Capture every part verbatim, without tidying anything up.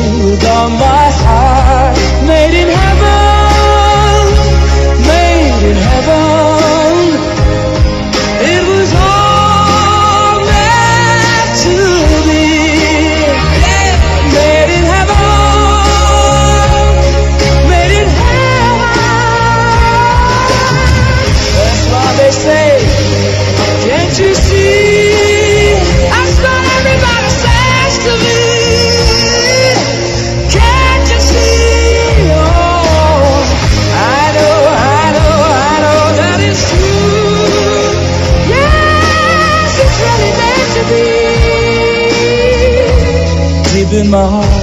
with all my heart. Made in heaven, made in heaven. It was all meant to be. Yeah. Made in heaven, made in heaven. That's why they say, can't you see? That's what everybody says to me. Can't you see? Oh, I know, I know, I know that it's true. Yes, it's really meant to be. Deep in my heart.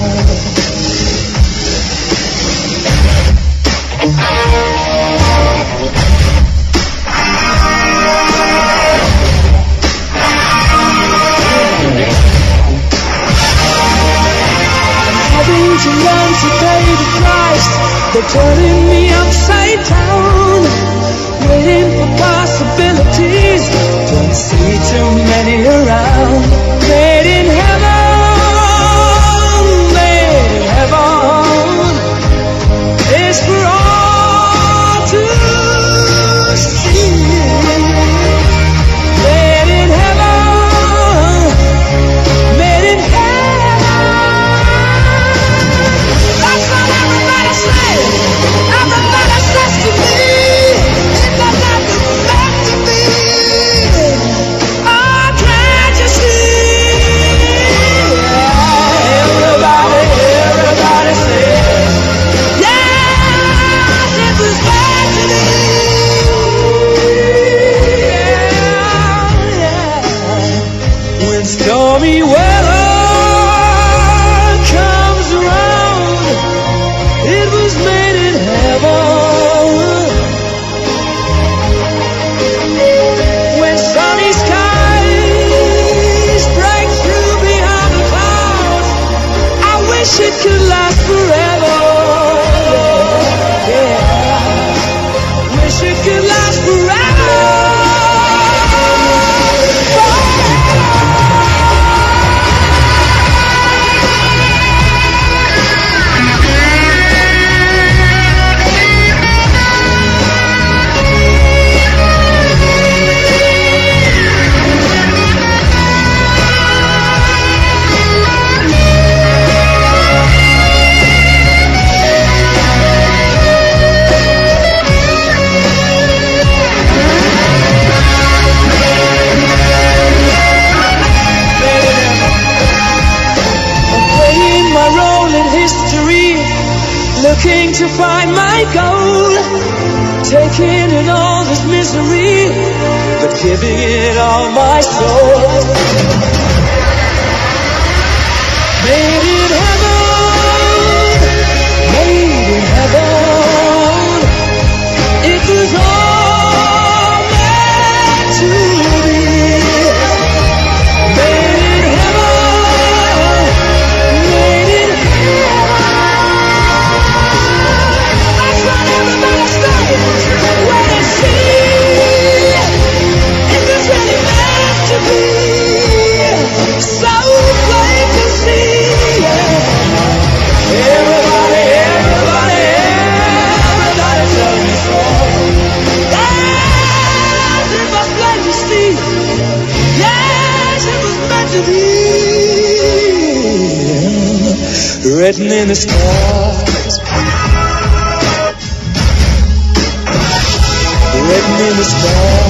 To learn to pay the price. They're turning me upside down, waiting for possibilities. Don't see too many around. Made in heaven, made in heaven. It's for all to see. Made in heaven, made in heaven. Everybody says to me, it does not belong to me. Oh, can't you see? Everybody, everybody says, yes, it was meant to be. Yeah, yeah. When stormy weather comes around, it was made in heaven. When sunny skies break through behind the clouds, I wish it could last forever. Yeah, wish it could last forever. Looking to find my goal, taking in all this misery, but giving it all my soul. Made in heaven, made in heaven. It was all meant to be. Made in heaven, made in heaven. When I see it was really meant to be, so plain to see. Everybody, everybody, everybody tell me so. Yes, it was plain to see. Yes, it was meant to be. Written in the stars, written in the stars.